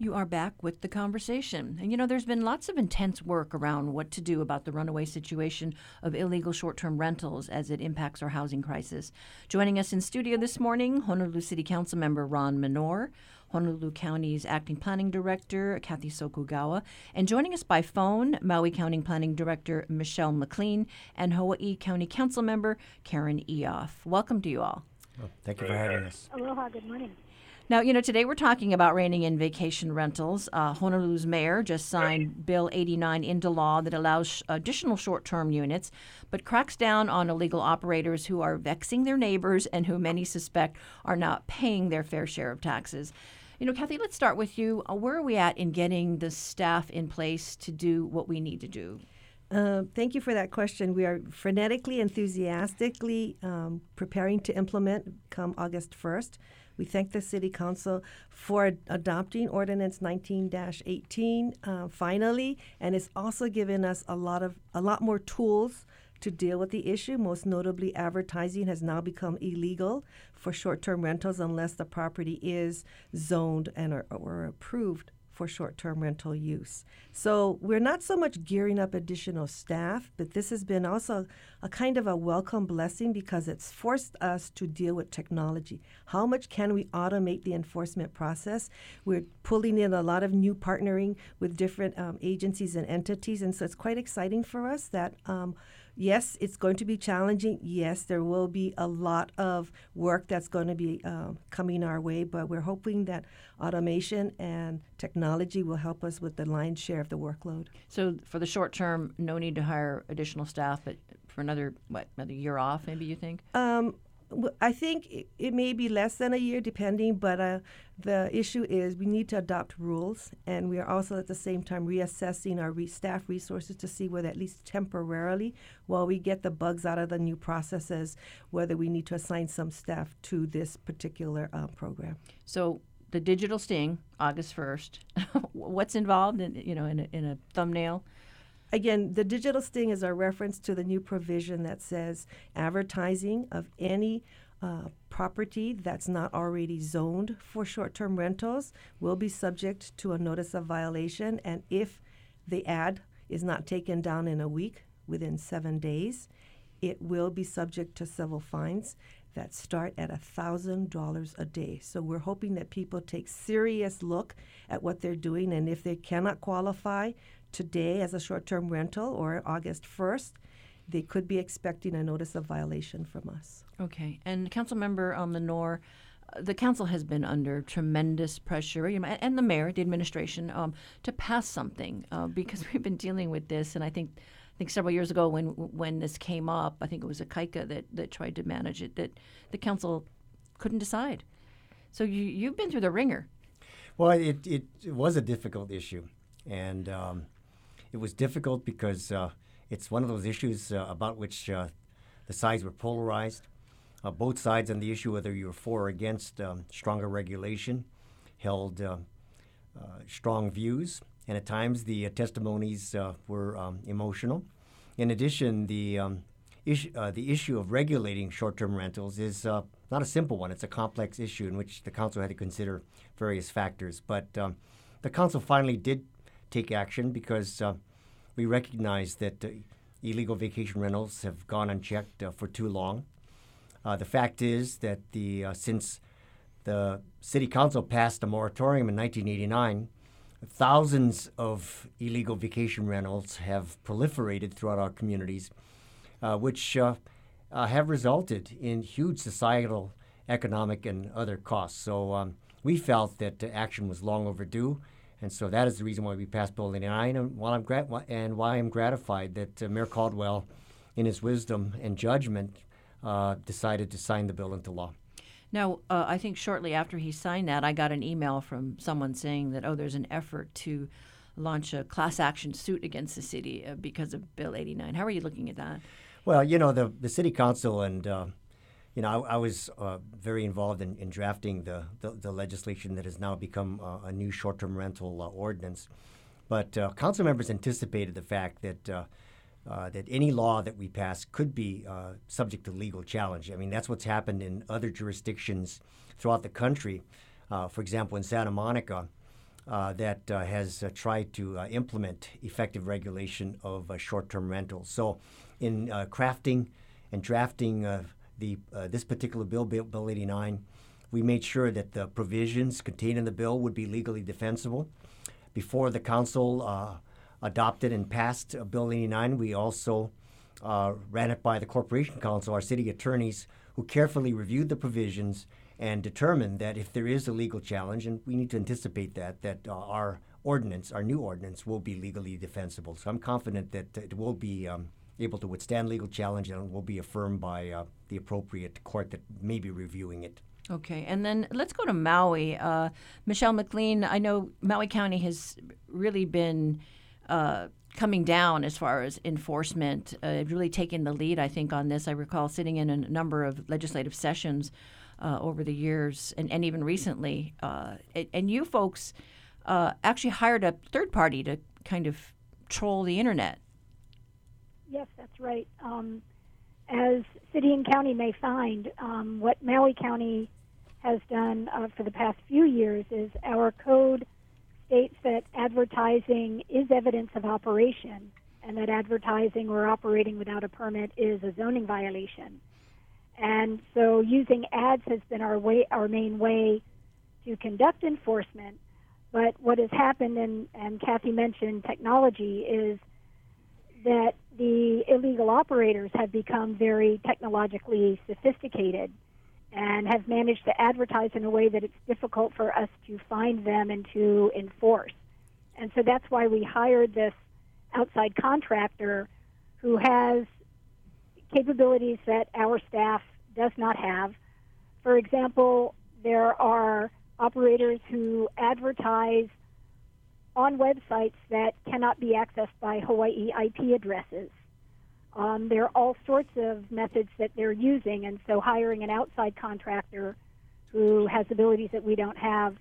You are back with the conversation. And there's been lots of intense work around what to do about the runaway situation of illegal short-term rentals as it impacts our housing crisis. Joining us in studio this morning, Honolulu City Council member Ron Menor, Honolulu County's acting planning director, Kathy Sokugawa, and joining us by phone, Maui County Planning Director Michelle McLean, and Hawaii County Council member Karen Eoff. Welcome to you all. Well, thank you for having us. Aloha, good morning. Now, today we're talking about reining in vacation rentals. Honolulu's mayor just signed Bill 89 into law that allows additional short-term units, but cracks down on illegal operators who are vexing their neighbors and who many suspect are not paying their fair share of taxes. Kathy, let's start with you. Where are we at in getting the staff in place to do what we need to do? Thank you for that question. We are frenetically, enthusiastically preparing to implement come August 1st. We thank the City Council for adopting Ordinance 19-18 finally, and it's also given us a lot more tools to deal with the issue. Most notably, advertising has now become illegal for short-term rentals unless the property is zoned and or approved for short-term rental use. So we're not so much gearing up additional staff, but this has been also a kind of a welcome blessing because it's forced us to deal with technology. How much can we automate the enforcement process? We're pulling in a lot of new partnering with different agencies and entities, and so it's quite exciting for us that yes, it's going to be challenging. Yes, there will be a lot of work that's going to be coming our way, but we're hoping that automation and technology will help us with the lion's share of the workload. So for the short term, no need to hire additional staff, but for another year off, maybe you think? I think it may be less than a year, depending, but the issue is we need to adopt rules, and we are also at the same time reassessing our staff resources to see whether at least temporarily, while we get the bugs out of the new processes, whether we need to assign some staff to this particular program. So the digital sting, August 1st, what's involved in a thumbnail? Again, the digital sting is a reference to the new provision that says advertising of any property that's not already zoned for short-term rentals will be subject to a notice of violation. And if the ad is not taken down in a week, within 7 days, it will be subject to civil fines that start at $1,000 a day. So we're hoping that people take serious look at what they're doing, and if they cannot qualify today as a short-term rental or August 1st, they could be expecting a notice of violation from us. Okay. And Councilmember Menor, the council has been under tremendous pressure, and the mayor, the administration, to pass something because we've been dealing with this. And I think several years ago when this came up, I think it was Ikaika that tried to manage it, that the council couldn't decide. So you've been through the ringer. Well, it was a difficult issue, and it was difficult because it's one of those issues about which the sides were polarized. Both sides on the issue, whether you were for or against stronger regulation, held strong views, and at times the testimonies were emotional. In addition, the issue of regulating short-term rentals is not a simple one. It's a complex issue in which the council had to consider various factors. But the council finally did take action because we recognize that illegal vacation rentals have gone unchecked for too long. The fact is that since the City Council passed a moratorium in 1989, thousands of illegal vacation rentals have proliferated throughout our communities, which have resulted in huge societal, economic, and other costs. So we felt that action was long overdue, and so that is the reason why we passed Bill 89, and why I'm gratified that Mayor Caldwell, in his wisdom and judgment, decided to sign the bill into law. Now, I think shortly after he signed that, I got an email from someone saying that, there's an effort to launch a class action suit against the city because of Bill 89. How are you looking at that? Well, the City Council and, I was very involved in drafting the legislation that has now become a new short-term rental ordinance. But council members anticipated the fact that that any law that we pass could be subject to legal challenge. I mean, that's what's happened in other jurisdictions throughout the country. For example, in Santa Monica, that has tried to implement effective regulation of short-term rentals. So in crafting and drafting this particular bill, Bill 89, we made sure that the provisions contained in the bill would be legally defensible. Before the council adopted and passed Bill 89, we also ran it by the Corporation Council, our city attorneys, who carefully reviewed the provisions and determined that if there is a legal challenge, and we need to anticipate that our new ordinance will be legally defensible. So I'm confident that it will be able to withstand legal challenge and will be affirmed by the appropriate court that may be reviewing it. Okay, and then let's go to Maui. Michelle McLean, I know Maui County has really been coming down as far as enforcement, really taking the lead, I think, on this. I recall sitting in a number of legislative sessions over the years and even recently. And you folks actually hired a third party to kind of troll the internet. Yes, that's right. As city and county may find, what Maui County has done for the past few years is our code states that advertising is evidence of operation and that advertising or operating without a permit is a zoning violation. And so using ads has been our main way to conduct enforcement. But what has happened, and Kathy mentioned technology, is that the illegal operators have become very technologically sophisticated and have managed to advertise in a way that it's difficult for us to find them and to enforce. And so that's why we hired this outside contractor who has capabilities that our staff does not have. For example, there are operators who advertise on websites that cannot be accessed by Hawaii IP addresses. There are all sorts of methods that they're using, and so hiring an outside contractor who has abilities that we don't have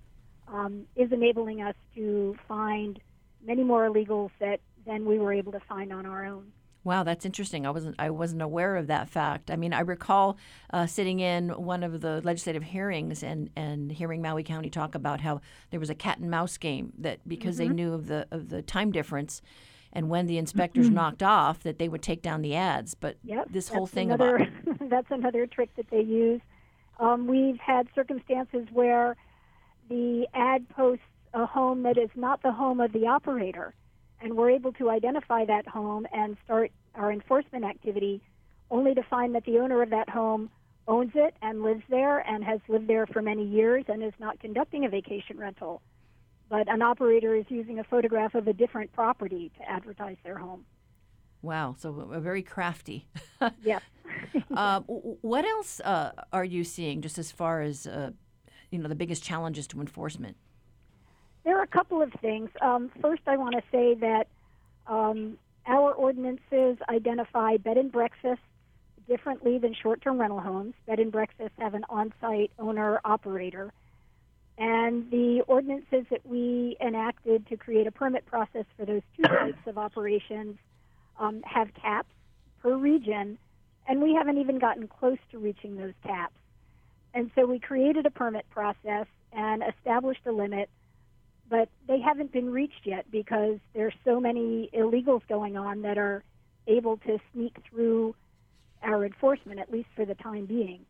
is enabling us to find many more illegals than we were able to find on our own. Wow, that's interesting. I wasn't aware of that fact. I mean, I recall sitting in one of the legislative hearings and hearing Maui County talk about how there was a cat and mouse game that because they knew of the time difference, and when the inspectors knocked off, that they would take down the ads. But this whole thing about that's another trick that they use. We've had circumstances where the ad posts a home that is not the home of the operator, and we're able to identify that home and start our enforcement activity, only to find that the owner of that home owns it and lives there and has lived there for many years and is not conducting a vacation rental. But an operator is using a photograph of a different property to advertise their home. Wow, so very crafty. Yes. What else are you seeing just as far as the biggest challenges to enforcement? There are a couple of things. First, I want to say that our ordinances identify bed and breakfasts differently than short-term rental homes. Bed and breakfasts have an on-site owner-operator. And the ordinances that we enacted to create a permit process for those two types of operations have caps per region, and we haven't even gotten close to reaching those caps. And so we created a permit process and established a limit, but they haven't been reached yet because there's so many illegals going on that are able to sneak through our enforcement, at least for the time being.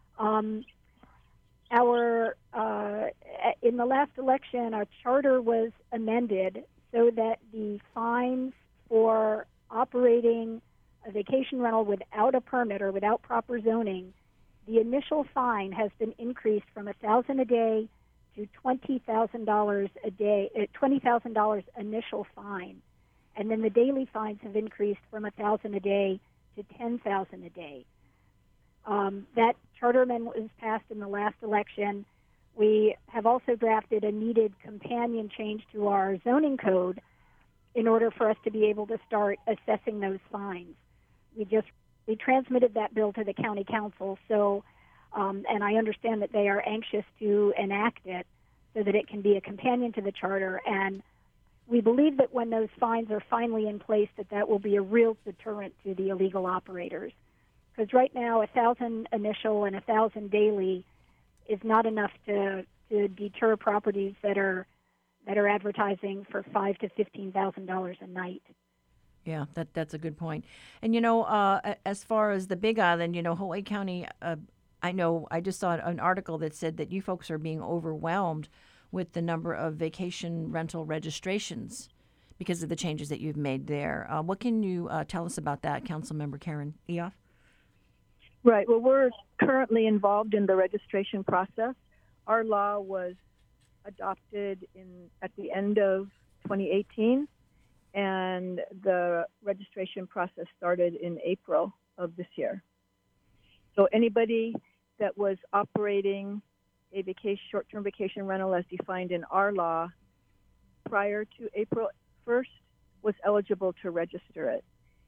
In the last election, our charter was amended so that the fines for operating a vacation rental without a permit or without proper zoning, the initial fine has been increased from $1,000 a day to $20,000 a day, $20,000 initial fine, and then the daily fines have increased from $1,000 a day to $10,000 a day. That charter amendment was passed in the last election. We have also drafted a needed companion change to our zoning code in order for us to be able to start assessing those fines. We transmitted that bill to the county council, so and I understand that they are anxious to enact it so that it can be a companion to the charter. And we believe that when those fines are finally in place, that will be a real deterrent to the illegal operators. Because right now, 1,000 initial and 1,000 daily is not enough to deter properties that are that are advertising for $5,000 to $15,000 a night. Yeah, that's a good point. And as far as the Big Island, Hawaii County, I just saw an article that said that you folks are being overwhelmed with the number of vacation rental registrations because of the changes that you've made there. What can you tell us about that, Councilmember Karen Eoff? Right. Well, we're currently involved in the registration process. Our law was adopted at the end of 2018, and the registration process started in April of this year. So anybody that was operating a short-term vacation rental as defined in our law prior to April 1st was eligible to register it.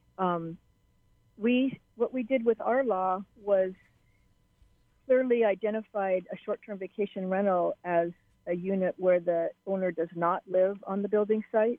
What we did with our law was clearly identified a short-term vacation rental as a unit where the owner does not live on the building site.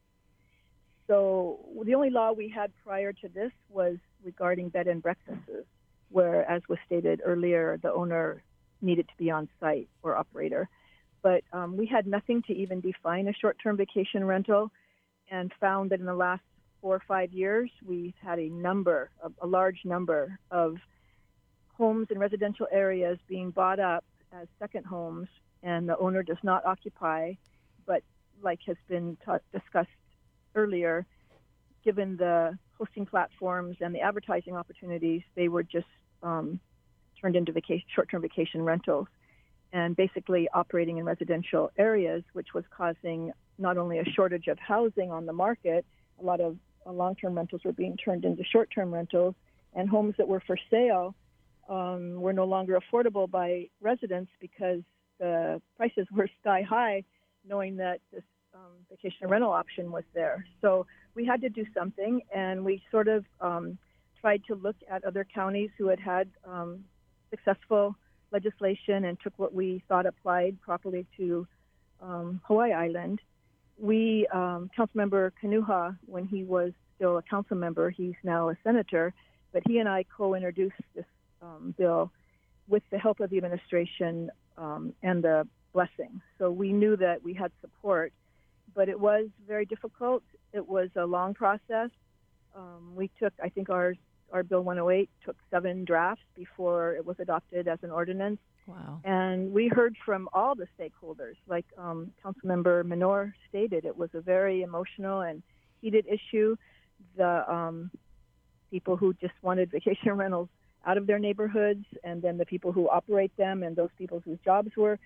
So the only law we had prior to this was regarding bed and breakfasts, where, as was stated earlier, the owner needed to be on site or operator. But we had nothing to even define a short-term vacation rental, and found that in the last 4 or 5 years, we've had a large number of homes in residential areas being bought up as second homes, and the owner does not occupy, but like has been discussed earlier, given the hosting platforms and the advertising opportunities, they were just turned into short-term vacation rentals, and basically operating in residential areas, which was causing not only a shortage of housing on the market, a lot of long-term rentals were being turned into short-term rentals, and homes that were for sale were no longer affordable by residents because the prices were sky high, knowing that this vacation rental option was there. So we had to do something, and we sort of tried to look at other counties who had successful legislation and took what we thought applied properly to Hawaii Island. Councilmember Kanuha, when he was still a council member, he's now a senator, but he and I co-introduced this bill with the help of the administration and the blessing. So we knew that we had support, but it was very difficult. It was a long process. We took, I think our Bill 108 took 7 drafts before it was adopted as an ordinance. Wow. And we heard from all the stakeholders. Like Councilmember Minor stated, it was a very emotional and heated issue. The people who just wanted vacation rentals out of their neighborhoods, and then the people who operate them, and those people whose jobs were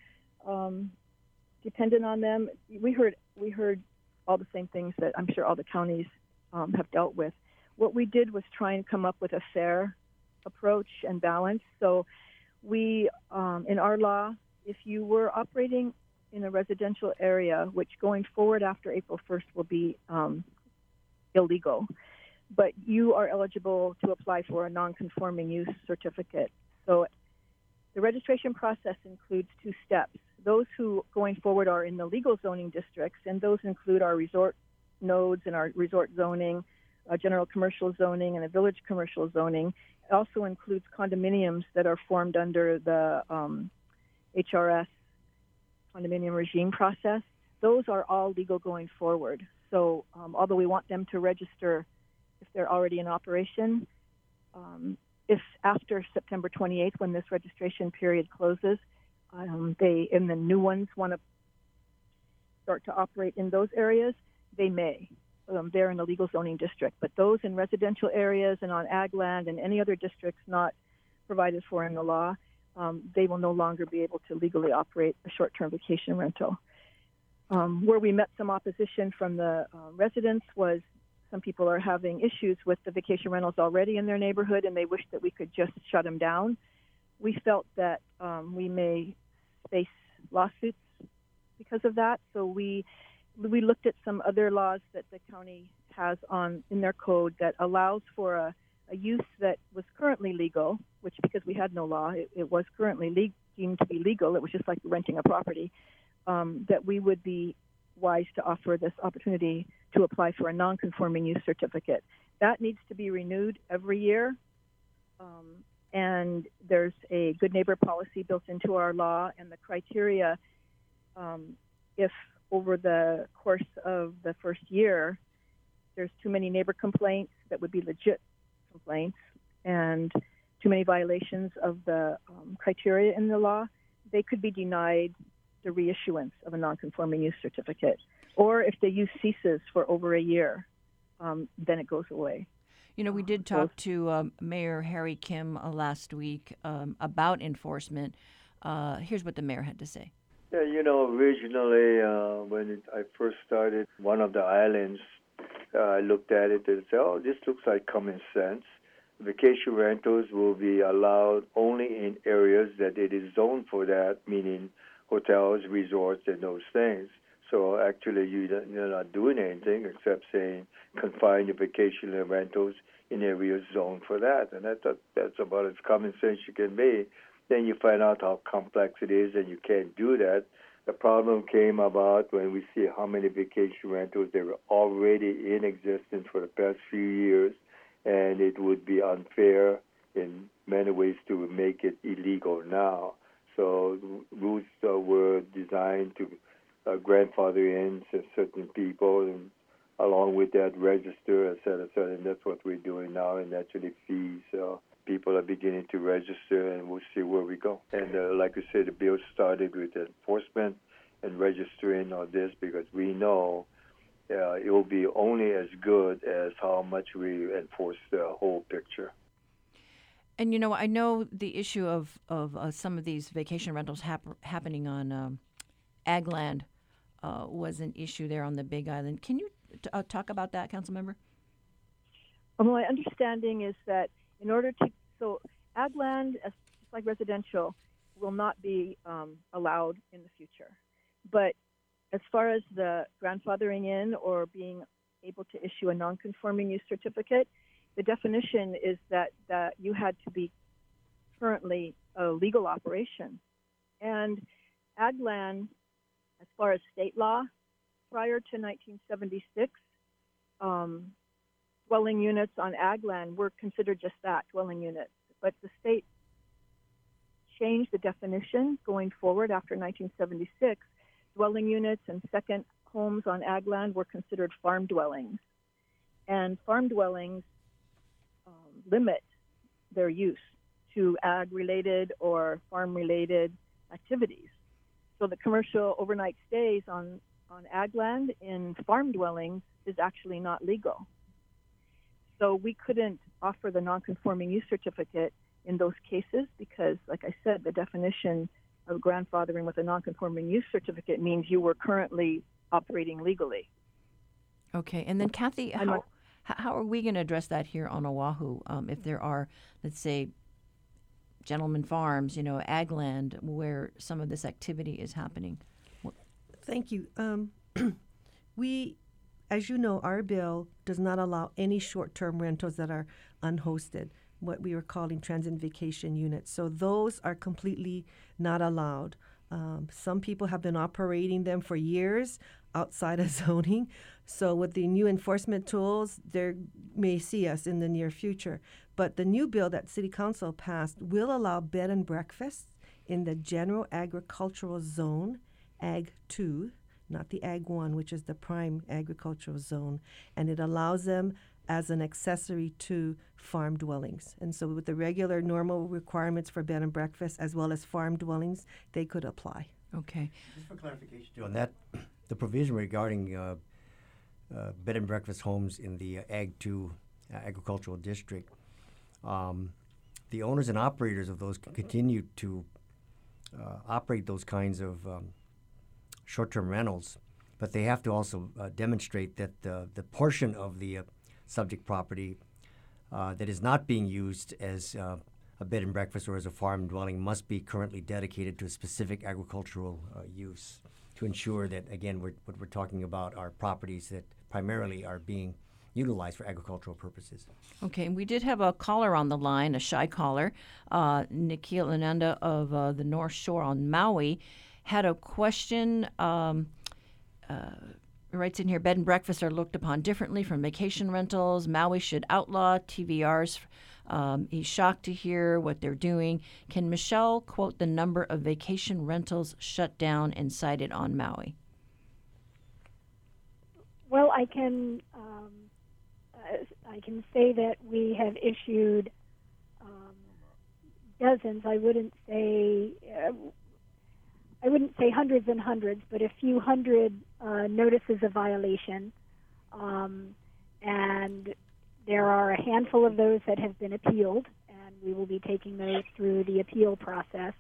dependent on them. We heard all the same things that I'm sure all the counties have dealt with. What we did was try and come up with a fair approach and balance. So we, in our law, if you were operating in a residential area, which going forward after April 1st will be illegal, but you are eligible to apply for a non-conforming use certificate. So the registration process includes 2 steps. Those who going forward are in the legal zoning districts, and those include our resort nodes and our resort zoning, general commercial zoning, and a village commercial zoning. It also includes condominiums that are formed under the HRS condominium regime process. Those are all legal going forward. So although we want them to register if they're already in operation, if after September 28th, when this registration period closes, they and the new ones want to start to operate in those areas, they may. They're in the legal zoning district. But those in residential areas and on ag land and any other districts not provided for in the law, they will no longer be able to legally operate a short-term vacation rental. Where we met some opposition from the residents was some people are having issues with the vacation rentals already in their neighborhood, and they wish that we could just shut them down. We felt that we may face lawsuits because of that, so we looked at some other laws that the county has in their code that allows for a use that was currently legal, which because we had no law, it was currently deemed to be legal. It was just like renting a property, that we would be wise to offer this opportunity to apply for a non-conforming use certificate. That needs to be renewed every year, and there's a good neighbor policy built into our law, and the criteria, if over the course of the first year, there's too many neighbor complaints that would be legit complaints and too many violations of the criteria in the law, they could be denied the reissuance of a nonconforming use certificate. Or if the use ceases for over a year, then it goes away. You know, we did talk to Mayor Harry Kim last week about enforcement. Here's what the mayor had to say. Yeah, you know, originally when I first started one of the islands, I looked at it and said, oh, this looks like common sense. Vacation rentals will be allowed only in areas that it is zoned for that, meaning hotels, resorts, and those things. So actually you're not doing anything except saying confine your vacation rentals in areas zoned for that. And that's about as common sense you can be. Then you find out how complex it is and you can't do that. The problem came about when we see how many vacation rentals they were already in existence for the past few years, and it would be unfair in many ways to make it illegal now. So rules were designed to grandfather in certain people, and along with that register, et cetera, and that's what we're doing now, and actually fees. People are beginning to register, and we'll see where we go. And like I said, the bill started with enforcement and registering on this because we know it will be only as good as how much we enforce the whole picture. And, you know, I know the issue of some of these vacation rentals happening on ag land was an issue there on the Big Island. Can you talk about that, Council Member? Well, my understanding is that in order to, so ag land, just like residential, will not be allowed in the future. But as far as the grandfathering in or being able to issue a nonconforming use certificate, the definition is that you had to be currently a legal operation. And ag land, as far as state law, prior to 1976, dwelling units on ag land were considered just that, dwelling units. But the state changed the definition going forward after 1976. Dwelling units and second homes on ag land were considered farm dwellings. And farm dwellings limit their use to ag-related or farm-related activities. So the commercial overnight stays on ag land in farm dwellings is actually not legal. So we couldn't offer the nonconforming use certificate in those cases because, like I said, the definition of grandfathering with a nonconforming use certificate means you were currently operating legally. Okay, and then Kathy, how are we going to address that here on Oahu if there are, let's say, gentleman farms, you know, ag land where some of this activity is happening? Thank you. We, as you know, our bill does not allow any short-term rentals that are unhosted, what we were calling transient vacation units. So those are completely not allowed. Some people have been operating them for years outside of zoning. So with the new enforcement tools, they may see us in the near future. But the new bill that City Council passed will allow bed and breakfasts in the general agricultural zone, Ag 2, not the Ag 1, which is the prime agricultural zone. And it allows them as an accessory to farm dwellings. And so with the regular normal requirements for bed and breakfast as well as farm dwellings, they could apply. Okay. Just for clarification, too, on that, the provision regarding bed and breakfast homes in the Ag 2 agricultural district, the owners and operators of those can continue to operate those kinds of short-term rentals, but they have to also demonstrate that the portion of the subject property that is not being used as a bed and breakfast or as a farm dwelling must be currently dedicated to a specific agricultural use to ensure that, again, what we're talking about are properties that primarily are being utilized for agricultural purposes. Okay, and we did have a caller on the line, a shy caller, Nikhil Ananda of the North Shore on Maui, had a question. Writes in here, bed and breakfasts are looked upon differently from vacation rentals. Maui should outlaw TVRs. He's shocked to hear what they're doing. Can Michelle quote the number of vacation rentals shut down and cited on Maui? Well, I can say that we have issued dozens. I wouldn't say hundreds and hundreds, but a few hundred notices of violation, and there are a handful of those that have been appealed, and we will be taking those through the appeal process.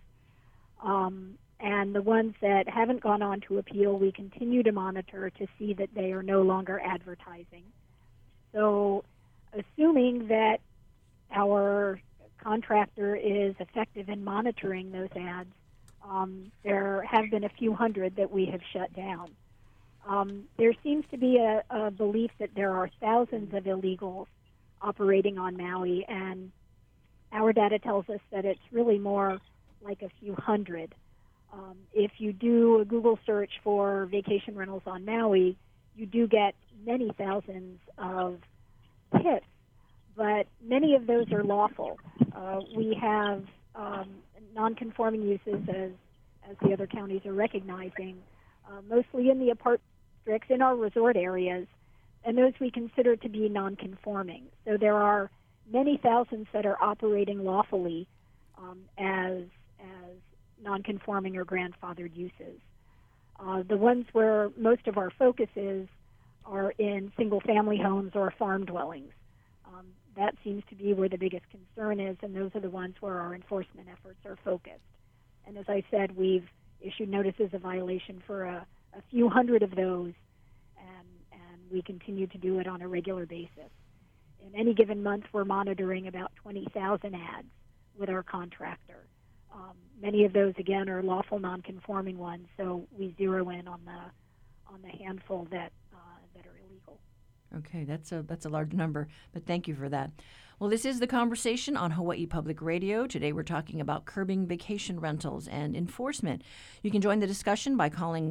And the ones that haven't gone on to appeal, we continue to monitor to see that they are no longer advertising. So, assuming that our contractor is effective in monitoring those ads, there have been a few hundred that we have shut down. There seems to be a belief that there are thousands of illegals operating on Maui, and our data tells us that it's really more like a few hundred. If you do a Google search for vacation rentals on Maui, you do get many thousands of hits, but many of those are lawful. We have non-conforming uses, as the other counties are recognizing, mostly in the apartment districts in our resort areas, and those we consider to be non-conforming. So there are many thousands that are operating lawfully as non-conforming or grandfathered uses. The ones where most of our focus is are in single-family homes or farm dwellings. That seems to be where the biggest concern is, and those are the ones where our enforcement efforts are focused. And as I said, we've issued notices of violation for a few hundred of those, and we continue to do it on a regular basis. In any given month, we're monitoring about 20,000 ads with our contractor. Many of those, again, are lawful non-conforming ones, so we zero in on the handful that are illegal. Okay, that's a large number, but thank you for that. Well, this is The Conversation on Hawaii Public Radio. Today we're talking about curbing vacation rentals and enforcement. You can join the discussion by calling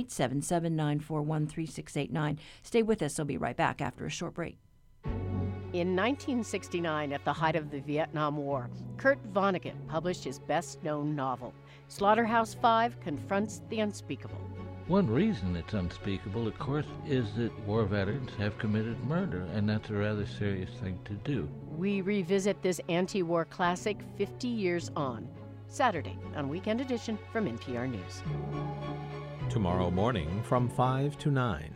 1-877-941-3689. Stay with us. I'll be right back after a short break. In 1969, at the height of the Vietnam War, Kurt Vonnegut published his best-known novel, Slaughterhouse-Five Confronts the Unspeakable. One reason it's unspeakable, of course, is that war veterans have committed murder, and that's a rather serious thing to do. We revisit this anti-war classic 50 years on, Saturday on Weekend Edition from NPR News. Tomorrow morning from 5 to 9.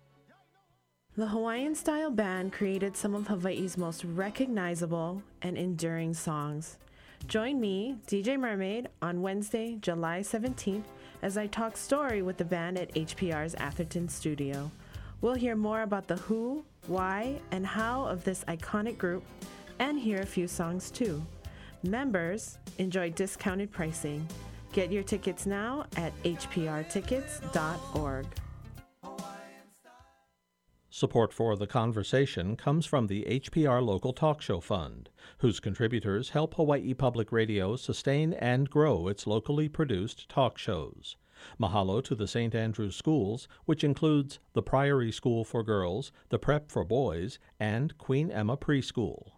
The Hawaiian Style Band created some of Hawaii's most recognizable and enduring songs. Join me, DJ Mermaid, on Wednesday, July 17th, as I talk story with the band at HPR's Atherton studio. We'll hear more about the who, why, and how of this iconic group, and hear a few songs too. Members enjoy discounted pricing. Get your tickets now at hprtickets.org. Support for The Conversation comes from the HPR Local Talk Show Fund, whose contributors help Hawaii Public Radio sustain and grow its locally produced talk shows. Mahalo to the St. Andrews Schools, which includes the Priory School for Girls, the Prep for Boys, and Queen Emma Preschool.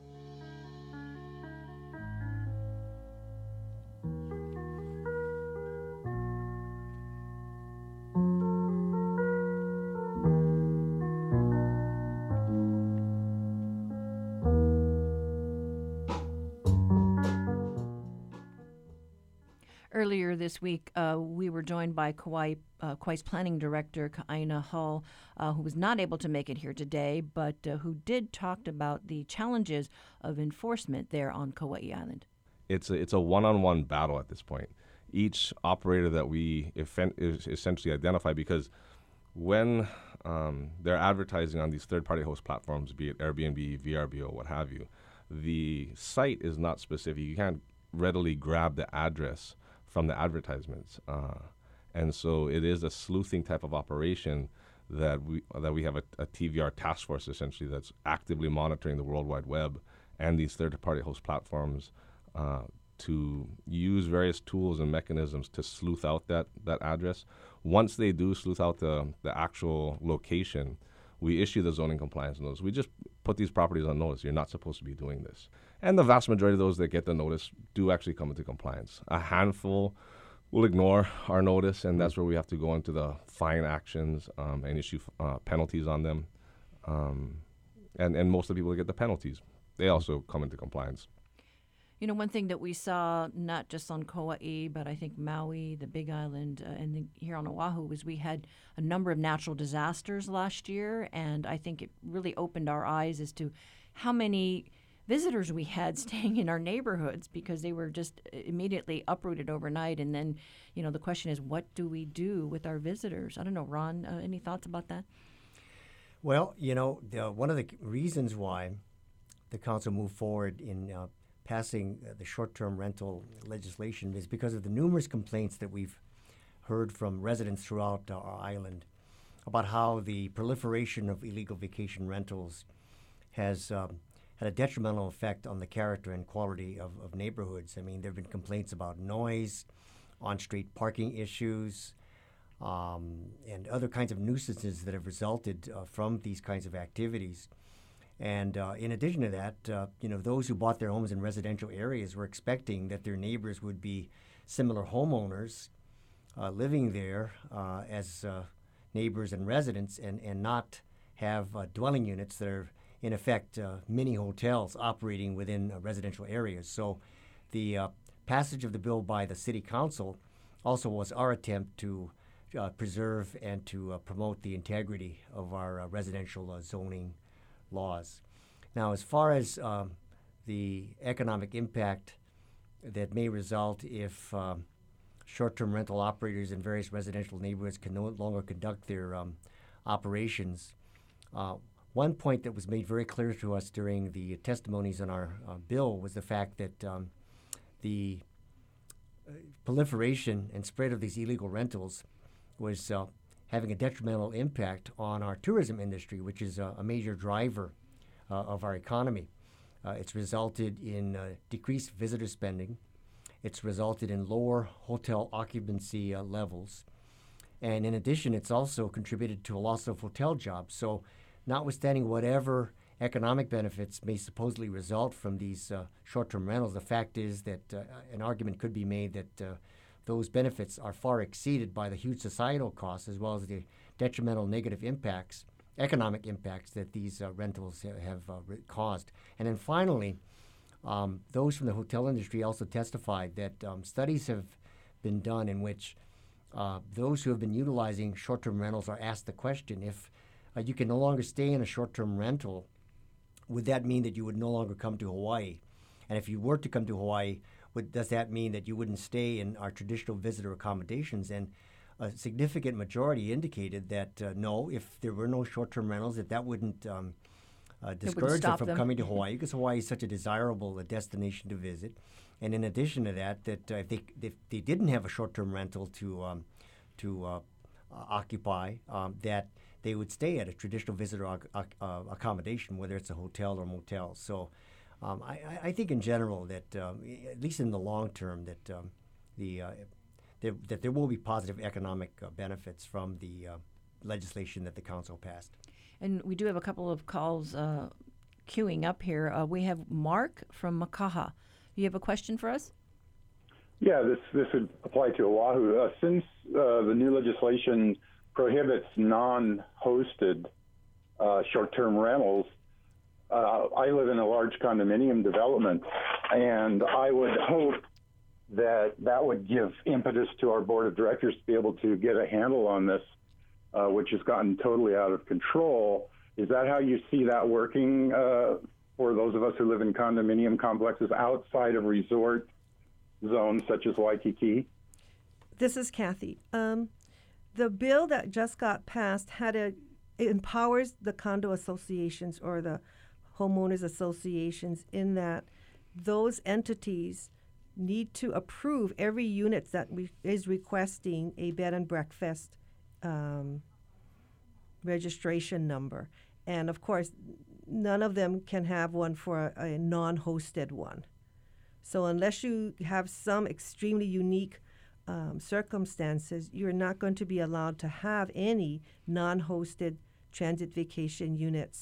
Earlier this week, we were joined by Kauai's planning director, Ka'aina Hull, who was not able to make it here today, but who did talk about the challenges of enforcement there on Kauai Island. It's a one-on-one battle at this point. Each operator that we essentially identify, because when they're advertising on these third-party host platforms, be it Airbnb, VRBO, what have you, the site is not specific. You can't readily grab the address from the advertisements, and so it is a sleuthing type of operation that we have a TVR task force essentially that's actively monitoring the World Wide Web and these third-party host platforms to use various tools and mechanisms to sleuth out that address. Once they do sleuth out the actual location, we issue the zoning compliance notice. We just put these properties on notice. You're not supposed to be doing this. And the vast majority of those that get the notice do actually come into compliance. A handful will ignore our notice, and that's where we have to go into the fine actions and issue penalties on them. And most of the people that get the penalties, they also come into compliance. You know, one thing that we saw, not just on Kauai, but I think Maui, the Big Island, and here on Oahu, was we had a number of natural disasters last year, and I think it really opened our eyes as to how many visitors we had staying in our neighborhoods because they were just immediately uprooted overnight. And then, you know, the question is, what do we do with our visitors? I don't know, Ron, any thoughts about that? Well, you know, one of the reasons why the council moved forward in passing the short-term rental legislation is because of the numerous complaints that we've heard from residents throughout our island about how the proliferation of illegal vacation rentals has had a detrimental effect on the character and quality of neighborhoods. I mean, there have been complaints about noise, on-street parking issues, and other kinds of nuisances that have resulted from these kinds of activities. And in addition to that, you know, those who bought their homes in residential areas were expecting that their neighbors would be similar homeowners living there as neighbors and residents and not have dwelling units that are, in effect, mini hotels operating within residential areas. So the passage of the bill by the City Council also was our attempt to preserve and to promote the integrity of our residential zoning laws. Now, as far as the economic impact that may result if short-term rental operators in various residential neighborhoods can no longer conduct their operations, one point that was made very clear to us during the testimonies on our bill was the fact that the proliferation and spread of these illegal rentals was having a detrimental impact on our tourism industry, which is a major driver of our economy. It's resulted in decreased visitor spending. It's resulted in lower hotel occupancy levels. And in addition, it's also contributed to a loss of hotel jobs. So notwithstanding whatever economic benefits may supposedly result from these short-term rentals, the fact is that an argument could be made that those benefits are far exceeded by the huge societal costs as well as the detrimental negative impacts, economic impacts that these rentals have caused. And then finally, those from the hotel industry also testified that studies have been done in which those who have been utilizing short-term rentals are asked the question, if you can no longer stay in a short-term rental, would that mean that you would no longer come to Hawaii? And if you were to come to Hawaii, does that mean that you wouldn't stay in our traditional visitor accommodations? And a significant majority indicated that no, if there were no short-term rentals, that wouldn't discourage them from coming to Hawaii, because Hawaii is such a desirable destination to visit. And in addition to that, if they didn't have a short-term rental to occupy, that they would stay at a traditional visitor accommodation, whether it's a hotel or motel. So I think in general that, at least in the long term, that that there will be positive economic benefits from the legislation that the council passed. And we do have a couple of calls queuing up here. We have Mark from Makaha. You have a question for us? Yeah, this would apply to Oahu. Since the new legislation prohibits non-hosted short-term rentals, I live in a large condominium development, and I would hope that would give impetus to our board of directors to be able to get a handle on this, which has gotten totally out of control. Is that how you see that working for those of us who live in condominium complexes outside of resort zones such as Waikiki? This is Kathy. The bill that just got passed it empowers the condo associations or the homeowners associations in that those entities need to approve every unit that is requesting a bed and breakfast registration number. And of course, none of them can have one for a non-hosted one. So unless you have some extremely unique circumstances, you're not going to be allowed to have any non-hosted transit vacation units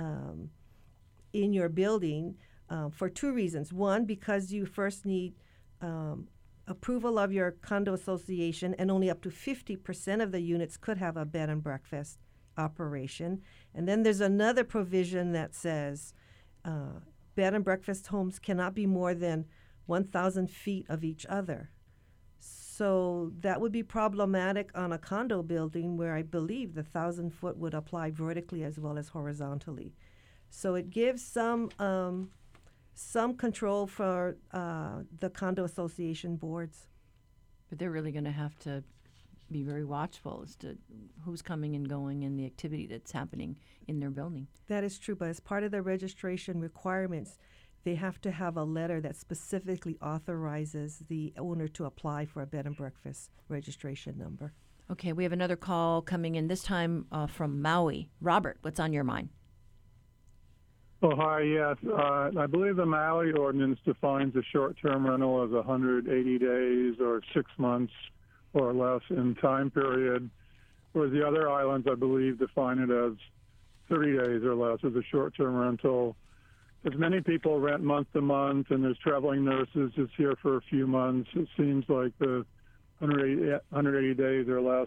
in your building for two reasons. One, because you first need approval of your condo association, and only up to 50% of the units could have a bed and breakfast operation. And then there's another provision that says bed and breakfast homes cannot be more than 1,000 feet of each other. So that would be problematic on a condo building where I believe the 1,000-foot would apply vertically as well as horizontally. So it gives some control for the condo association boards. But they're really going to have to be very watchful as to who's coming and going and the activity that's happening in their building. That is true, but as part of the registration requirements, they have to have a letter that specifically authorizes the owner to apply for a bed and breakfast registration number. Okay, we have another call coming in, this time from Maui. Robert, what's on your mind? Oh, hi, yes. I believe the Maui ordinance defines a short-term rental as 180 days or 6 months or less in time period, whereas the other islands, I believe, define it as 30 days or less as a short-term rental. As many people rent month to month, and there's traveling nurses just here for a few months, it seems like the 180 days or less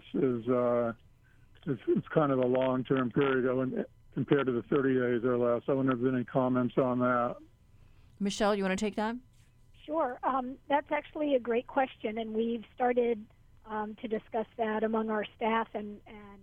is kind of a long-term period compared to the 30 days or less. I wonder if there's any comments on that. Michelle, you want to take that? Sure. That's actually a great question, and we've started to discuss that among our staff, and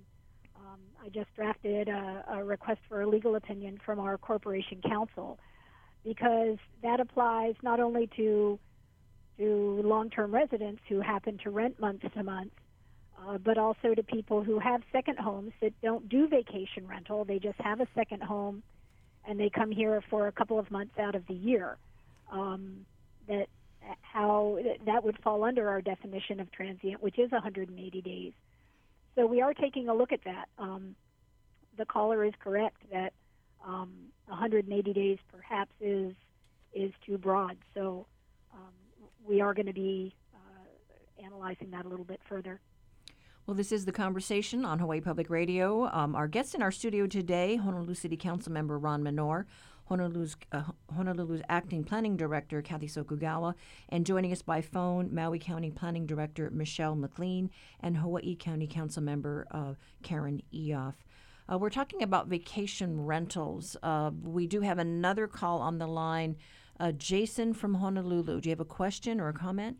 I just drafted a request for a legal opinion from our corporation counsel, because that applies not only to long-term residents who happen to rent month to month, but also to people who have second homes that don't do vacation rental. They just have a second home, and they come here for a couple of months out of the year. That would fall under our definition of transient, which is 180 days. So we are taking a look at that. The caller is correct that 180 days perhaps is too broad. So we are going to be analyzing that a little bit further. Well, this is The Conversation on Hawaii Public Radio. Our guest in our studio today, Honolulu City Council member Ron Menor, Honolulu's Acting Planning Director, Kathy Sokugawa, and joining us by phone, Maui County Planning Director, Michelle McLean, and Hawaii County Council member, Karen Eoff. We're talking about vacation rentals. We do have another call on the line. Jason from Honolulu, do you have a question or a comment?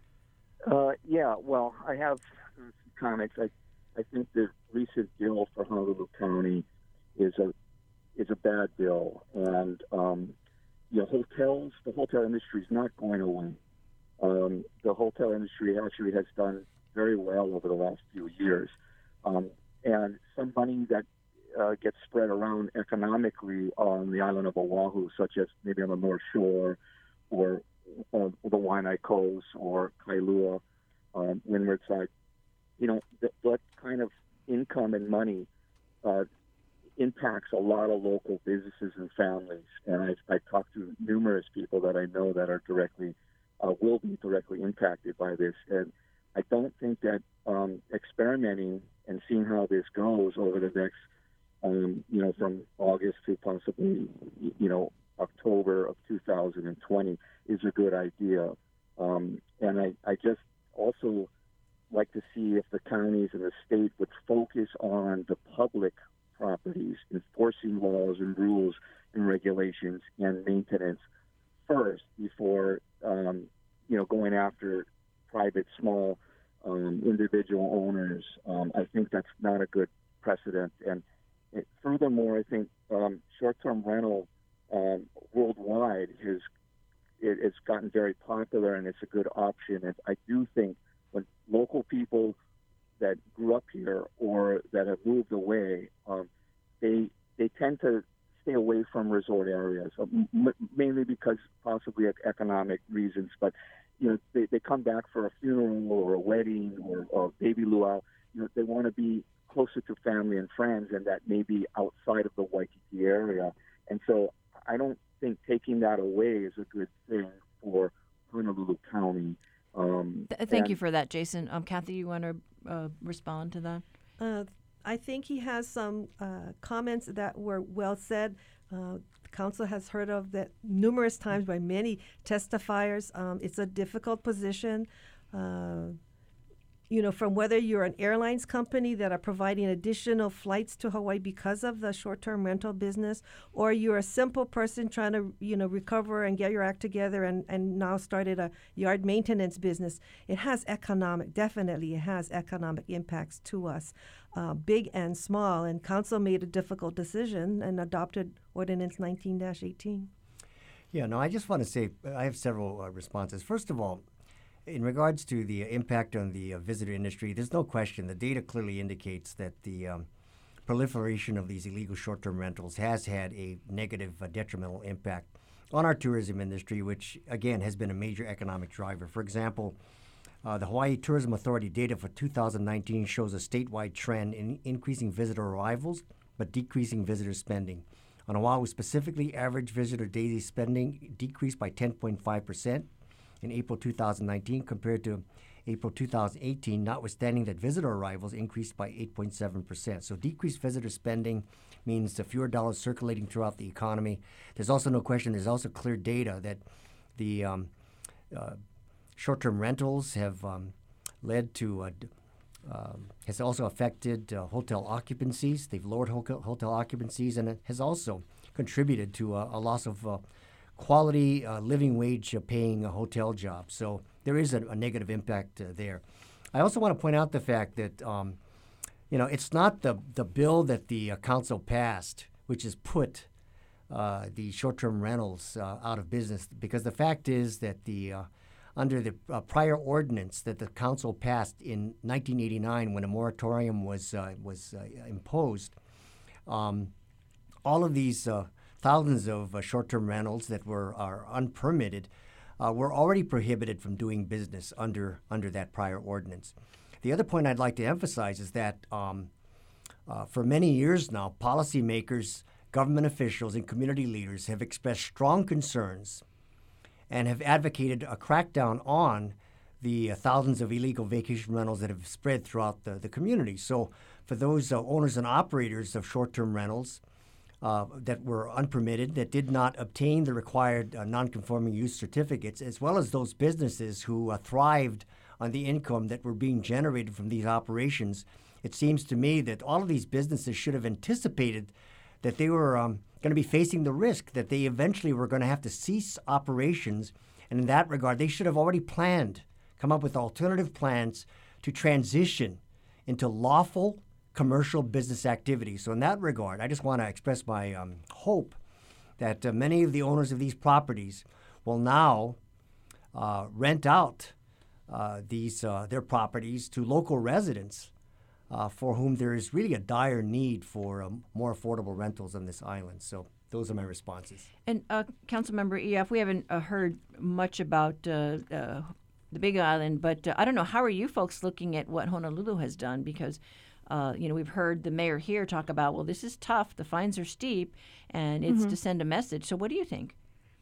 Yeah, well, I have some comments. I think the recent bill for Honolulu County is a bad bill, and the hotel industry is not going away. The hotel industry actually has done very well over the last few years, and some money that gets spread around economically on the island of Oahu, such as maybe on the North Shore or the Waianae Coast or Kailua, Windward side. That kind of income and money impacts a lot of local businesses and families. And I've talked to numerous people that I know that are will be directly impacted by this. And I don't think that experimenting and seeing how this goes over the next, from August to possibly, October of 2020 is a good idea. And I just also like to see if the counties and the state would focus on the public properties, enforcing laws and rules and regulations and maintenance first before, going after private, small, individual owners. I think that's not a good precedent. And furthermore, I think short-term rental worldwide it's gotten very popular, and it's a good option. And I do think when local people that grew up here or that have moved away, they tend to stay away from resort areas, mainly because possibly of economic reasons. But they come back for a funeral or a wedding or a baby luau. They want to be closer to family and friends, and that may be outside of the Waikiki area. And so I don't think taking that away is a good thing for Honolulu County. Thank you for that, Jason. Kathy, you want to respond to that? I think he has some comments that were well said. The council has heard of that numerous times by many testifiers. It's a difficult position. from whether you're an airlines company that are providing additional flights to Hawaii because of the short-term rental business, or you're a simple person trying to, recover and get your act together and now started a yard maintenance business, it has economic impacts to us, big and small. And council made a difficult decision and adopted Ordinance 19-18. Yeah, no, I just want to say I have several responses. First of all, in regards to the impact on the visitor industry, there's no question. The data clearly indicates that the proliferation of these illegal short-term rentals has had a negative, detrimental impact on our tourism industry, which, again, has been a major economic driver. For example, the Hawaii Tourism Authority data for 2019 shows a statewide trend in increasing visitor arrivals but decreasing visitor spending. On Oahu specifically, average visitor daily spending decreased by 10.5% in April 2019 compared to April 2018, notwithstanding that visitor arrivals increased by 8.7%. So decreased visitor spending means the fewer dollars circulating throughout the economy. There's also no question, there's also clear data that the short-term rentals have led to, has also affected hotel occupancies. They've lowered hotel occupancies, and it has also contributed to a loss of quality living wage paying hotel jobs. So there is a negative impact there. I also want to point out the fact that, it's not the bill that the council passed, which has put the short-term rentals out of business, because the fact is that under the prior ordinance that the council passed in 1989 when a moratorium was imposed, all of these thousands of short-term rentals that are unpermitted were already prohibited from doing business under that prior ordinance. The other point I'd like to emphasize is that for many years now, policymakers, government officials, and community leaders have expressed strong concerns and have advocated a crackdown on the thousands of illegal vacation rentals that have spread throughout the community. So for those owners and operators of short-term rentals, that were unpermitted, that did not obtain the required non-conforming use certificates, as well as those businesses who thrived on the income that were being generated from these operations, it seems to me that all of these businesses should have anticipated that they were going to be facing the risk that they eventually were going to have to cease operations. And in that regard, they should have already come up with alternative plans to transition into lawful commercial business activity. So in that regard, I just want to express my hope that many of the owners of these properties will now rent out their properties to local residents for whom there is really a dire need for more affordable rentals on this island. So those are my responses. And Councilmember EF, we haven't heard much about the Big Island, but I don't know, how are you folks looking at what Honolulu has done? Because we've heard the mayor here talk about, well, this is tough, the fines are steep, and it's to send a message. So what do you think?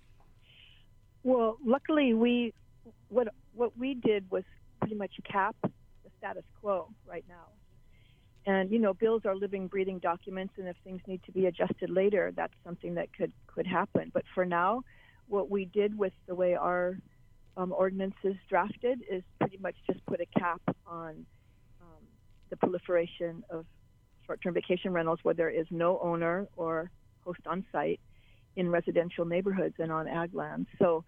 Well, luckily, what we did was pretty much cap the status quo right now. And, bills are living, breathing documents, and if things need to be adjusted later, that's something that could happen. But for now, what we did with the way our ordinance is drafted is pretty much just put a cap on the proliferation of short-term vacation rentals where there is no owner or host on site in residential neighborhoods and on ag land. So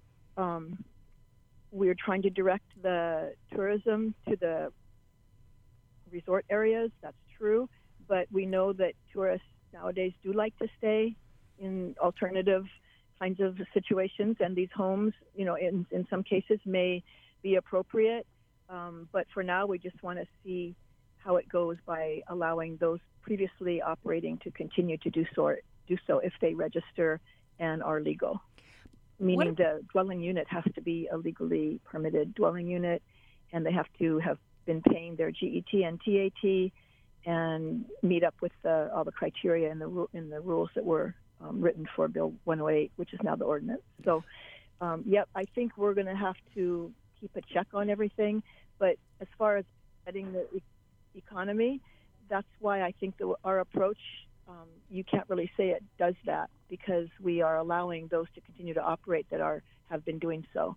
we're trying to direct the tourism to the resort areas. That's true. But we know that tourists nowadays do like to stay in alternative kinds of situations, and these homes, in some cases may be appropriate. But for now, we just want to see how it goes by allowing those previously operating to continue to do so if they register and are legal. Meaning the dwelling unit has to be a legally permitted dwelling unit, and they have to have been paying their GET and TAT and meet up with all the criteria in the rules that were written for Bill 108, which is now the ordinance. So, I think we're going to have to keep a check on everything. But as far as setting the economy, that's why I think our approach, you can't really say it does that, because we are allowing those to continue to operate that have been doing so.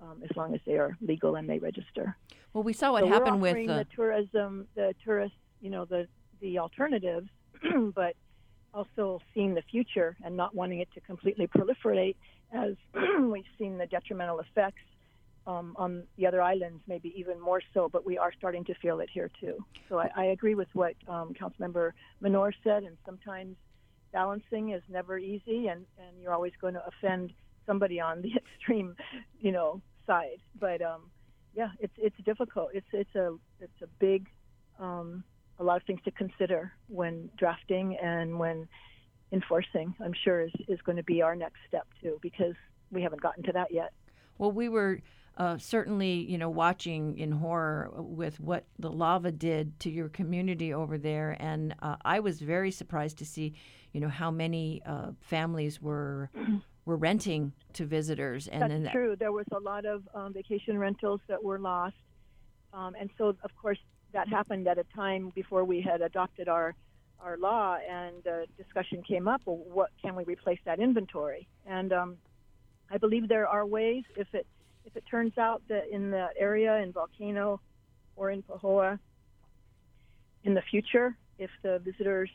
as long as they are legal and they register. Well, we saw what so happened we're with offering the tourists, the alternatives, but also seeing the future and not wanting it to completely proliferate, as we've seen the detrimental effects on the other islands, maybe even more so, but we are starting to feel it here too. So I agree with what Councilmember Menor said, and sometimes balancing is never easy, and you're always going to offend somebody on the extreme, side. But it's difficult. It's a big, a lot of things to consider when drafting and when enforcing. I'm sure is going to be our next step too, because we haven't gotten to that yet. Well, we were certainly, watching in horror with what the lava did to your community over there, and I was very surprised to see, how many families were renting to visitors. And That's true. There was a lot of vacation rentals that were lost, and so of course that happened at a time before we had adopted our law, and discussion came up. Well, what can we replace that inventory? And I believe there are ways. If it turns out that in the area, in Volcano or in Pahoa, in the future, if the visitors,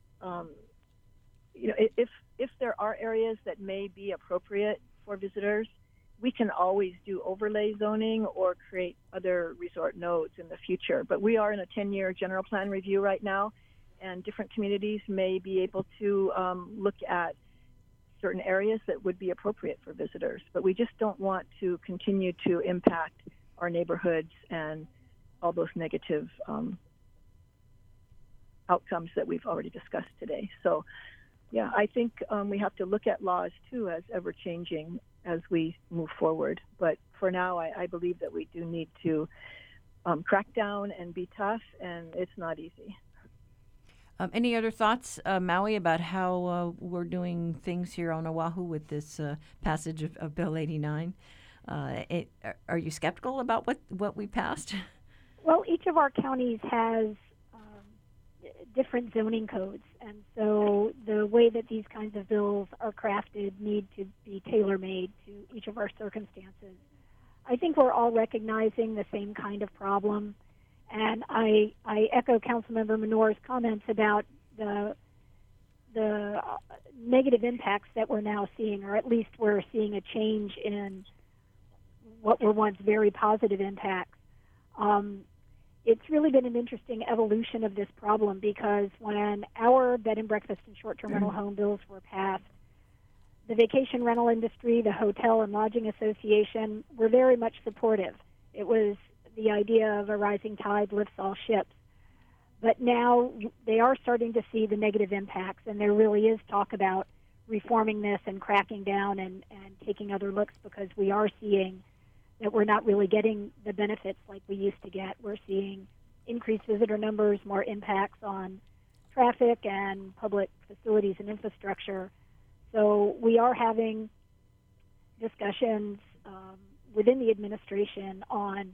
if there are areas that may be appropriate for visitors, we can always do overlay zoning or create other resort nodes in the future. But we are in a 10-year general plan review right now, and different communities may be able to look at certain areas that would be appropriate for visitors. But we just don't want to continue to impact our neighborhoods and all those negative outcomes that we've already discussed today. So, yeah, I think we have to look at laws, too, as ever-changing as we move forward. But for now, I believe that we do need to crack down and be tough, and it's not easy. Any other thoughts, Maui, about how we're doing things here on Oahu with this passage of Bill 89? Are you skeptical about what we passed? Well, each of our counties has different zoning codes, and so the way that these kinds of bills are crafted need to be tailor-made to each of our circumstances. I think we're all recognizing the same kind of problem. And I echo Councilmember Menor's comments about the negative impacts that we're now seeing, or at least we're seeing a change in what were once very positive impacts. It's really been an interesting evolution of this problem, because when our bed and breakfast and short-term rental home bills were passed, the vacation rental industry, the Hotel and Lodging Association were very much supportive. It was the idea of a rising tide lifts all ships. But now they are starting to see the negative impacts, and there really is talk about reforming this and cracking down and taking other looks, because we are seeing that we're not really getting the benefits like we used to get. We're seeing increased visitor numbers, more impacts on traffic and public facilities and infrastructure. So we are having discussions within the administration on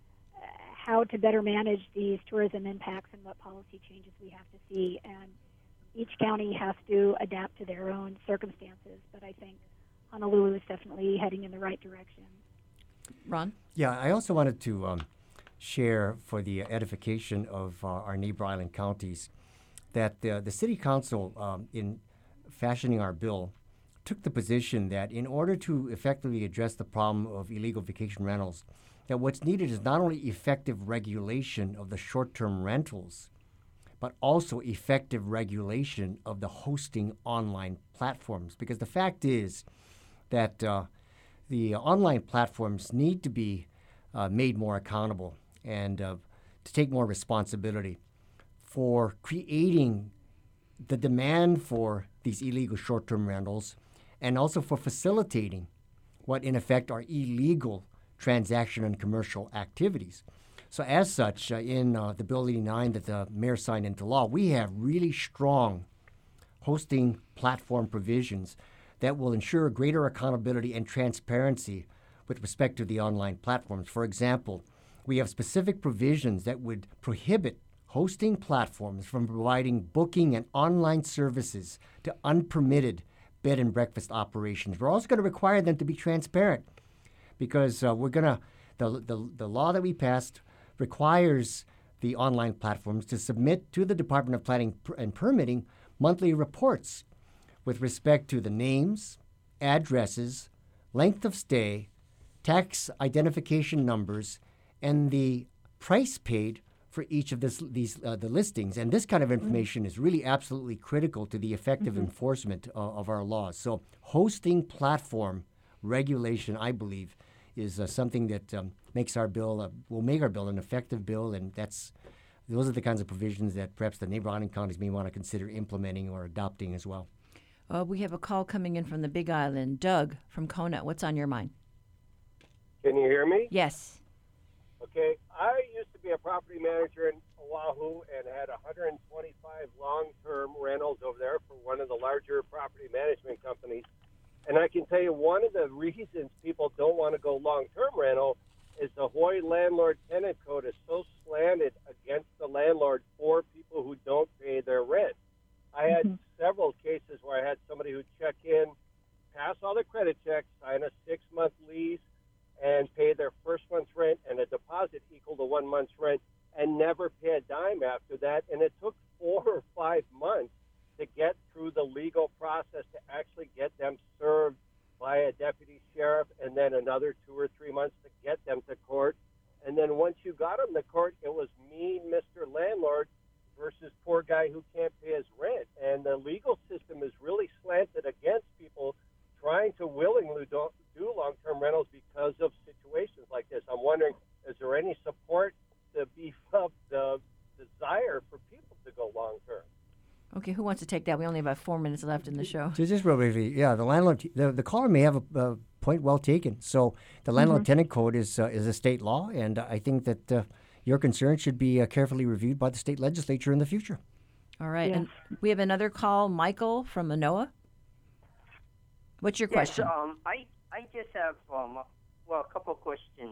how to better manage these tourism impacts and what policy changes we have to see. And each county has to adapt to their own circumstances. But I think Honolulu is definitely heading in the right direction. Ron? Yeah, I also wanted to share, for the edification of our neighbor island counties, that the City Council, in fashioning our bill, took the position that in order to effectively address the problem of illegal vacation rentals, that what's needed is not only effective regulation of the short-term rentals, but also effective regulation of the hosting online platforms. Because the fact is that the online platforms need to be made more accountable and to take more responsibility for creating the demand for these illegal short-term rentals, and also for facilitating what in effect are illegal transaction and commercial activities. So as such, in the Bill 89 that the mayor signed into law, we have really strong hosting platform provisions that will ensure greater accountability and transparency with respect to the online platforms. For example, we have specific provisions that would prohibit hosting platforms from providing booking and online services to unpermitted bed and breakfast operations. We're also going to require them to be transparent, because the law that we passed requires the online platforms to submit to the Department of Planning and Permitting monthly reports with respect to the names, addresses, length of stay, tax identification numbers, and the price paid for each of the listings. And this kind of information is really absolutely critical to the effective enforcement of our laws. So hosting platform regulation, I believe, is something that makes our bill, will make our bill an effective bill, and those are the kinds of provisions that perhaps the neighboring counties may want to consider implementing or adopting as well. We have a call coming in from the Big Island. Doug from Kona, what's on your mind? Can you hear me? Yes. Okay. I used to be a property manager in Oahu and had 125 long-term rentals over there for one of the larger property management companies. And I can tell you one of the reasons people don't want to go long-term rental is the Hawaii Landlord-Tenant Code is so slanted against the landlord for people who don't pay their rent. I had several cases where I had somebody who check in, pass all their credit checks, sign a 6-month lease, and pay their first month's rent and a deposit equal to 1 month's rent and never pay a dime after that. And it took 4 or 5 months to get through the legal process to actually get them served by a deputy sheriff, and then another 2 or 3 months to get them to court. And then once you got them to court, it was mean Mr. Landlord versus poor guy who can't pay his rent. And the legal system is really slanted against people trying to willingly do long-term rentals because of situations like this. I'm wondering, is there any support to beef up the desire for people to go long-term? Okay, who wants to take that? We only have about 4 minutes left in the show. Just real briefly, yeah, the landlord, the caller may have a point well taken. So the landlord-tenant code is a state law, and I think that your concerns should be carefully reviewed by the state legislature in the future. All right, and we have another call, Michael from Manoa. What's your question? Yes, I just have a couple of questions.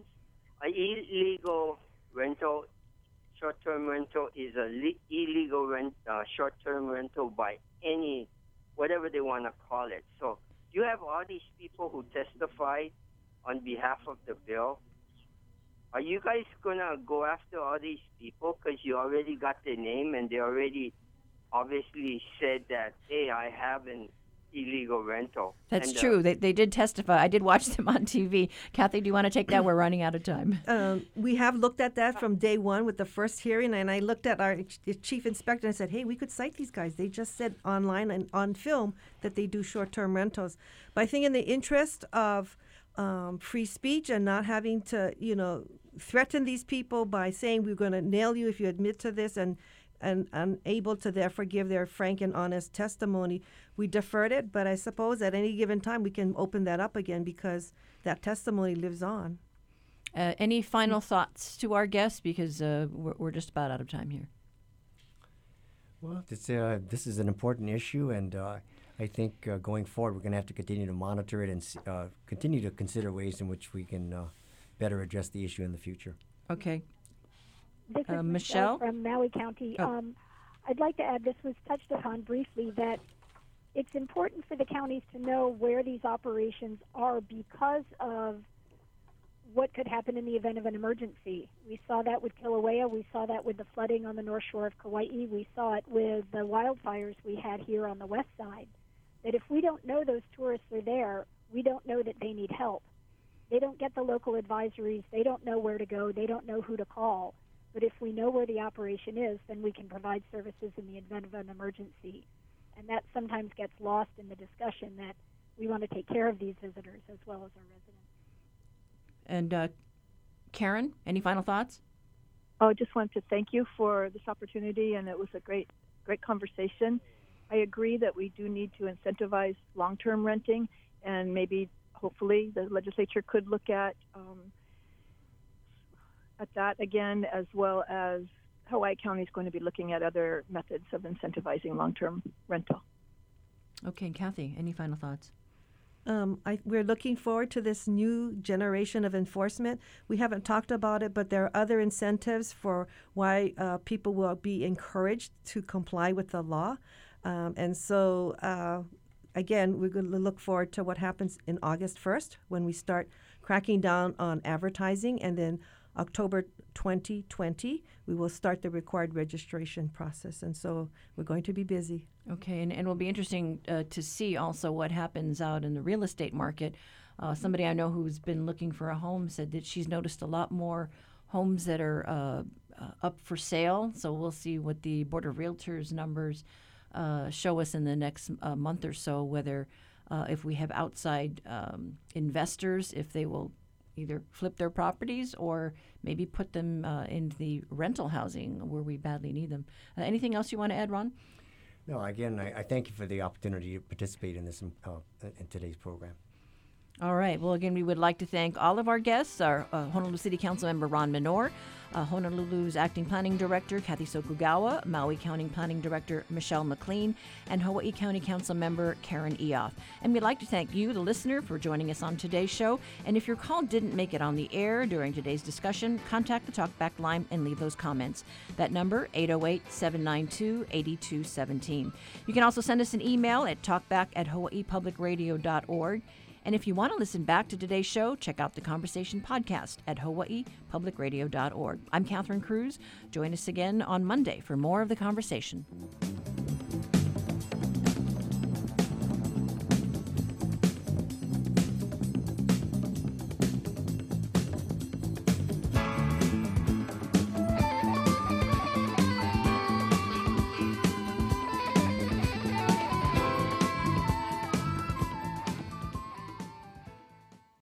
Illegal rental. Short-term rental is illegal short-term rental by any, whatever they want to call it. So you have all these people who testified on behalf of the bill. Are you guys going to go after all these people because you already got their name and they already obviously said that, hey, I have an illegal rental? That's true. They did testify. I did watch them on TV. Kathy, do you want to take that? We're running out of time. We have looked at that from day one with the first hearing, and I looked at our chief inspector and said, hey, we could cite these guys. They just said online and on film that they do short-term rentals. But I think in the interest of free speech and not having to, threaten these people by saying we're going to nail you if you admit to this and unable to therefore give their frank and honest testimony, we deferred it. But I suppose at any given time we can open that up again because that testimony lives on. Any final thoughts to our guests? Because we're just about out of time here. Well, this is an important issue, and I think going forward we're going to have to continue to monitor it and continue to consider ways in which we can better address the issue in the future. Okay. This is Michelle from Maui County. I'd like to add, this was touched upon briefly, that it's important for the counties to know where these operations are because of what could happen in the event of an emergency. We saw that with Kilauea. We saw that with the flooding on the north shore of Kauai. We saw it with the wildfires we had here on the west side. That if we don't know those tourists are there, we don't know that they need help. They don't get the local advisories. They don't know where to go. They don't know who to call. But if we know where the operation is, then we can provide services in the event of an emergency. And that sometimes gets lost in the discussion that we want to take care of these visitors as well as our residents. And Karen, any final thoughts? I just wanted to thank you for this opportunity, and it was a great conversation. I agree that we do need to incentivize long-term renting, and maybe, hopefully, the legislature could look at that again, as well as Hawaii County is going to be looking at other methods of incentivizing long-term rental. Okay, Kathy, any final thoughts? We're looking forward to this new generation of enforcement. We haven't talked about it, but there are other incentives for why people will be encouraged to comply with the law. And so, again, we're going to look forward to what happens in August 1st when we start cracking down on advertising, and then October 2020, we will start the required registration process. And so we're going to be busy. Okay, and it will be interesting to see also what happens out in the real estate market. Somebody I know who's been looking for a home said that she's noticed a lot more homes that are up for sale. So we'll see what the Board of Realtors numbers show us in the next month or so, whether if we have outside investors, if they will either flip their properties or maybe put them into the rental housing where we badly need them. Anything else you want to add, Ron? No, again, I thank you for the opportunity to participate in this in today's program. All right. Well, again, we would like to thank all of our guests, our Honolulu City Council member Ron Minor, Honolulu's Acting Planning Director Kathy Sokugawa, Maui County Planning Director Michelle McLean, and Hawaii County Council member Karen Eoff. And we'd like to thank you, the listener, for joining us on today's show. And if your call didn't make it on the air during today's discussion, contact the Talkback line and leave those comments. That number, 808-792-8217. You can also send us an email at talkback@hawaiipublicradio.org. And if you want to listen back to today's show, check out the Conversation podcast at hawaiipublicradio.org. I'm Catherine Cruz. Join us again on Monday for more of The Conversation.